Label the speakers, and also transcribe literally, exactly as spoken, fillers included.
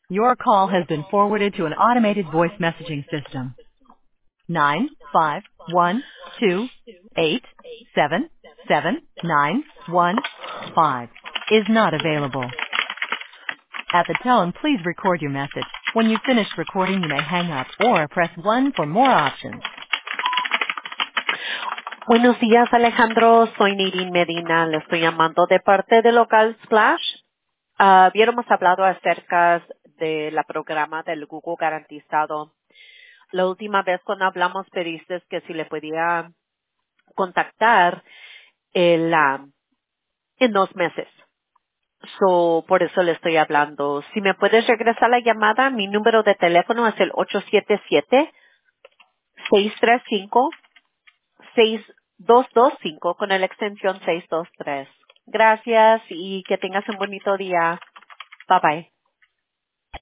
Speaker 1: Your call has been forwarded to an automated voice messaging system. Nine five one two eight seven seven nine one five is not available. At the tone, please record your message. When you've finished recording, you may hang up or press one for more options.
Speaker 2: Buenos días, Alejandro. Soy Nadine Medina. Le estoy llamando de parte de Local Splash. Ah, Habíamos hablado acerca de la programa del Google garantizado. La última vez cuando hablamos pediste que si le podía contactar el, ah, en dos meses. So, por eso le estoy hablando. Si me puedes regresar la llamada, mi número de teléfono es el ocho siete siete, seis tres cinco, seis dos dos cinco con la extensión seiscientos veintitrés. Gracias y que tengas un bonito día. Bye bye.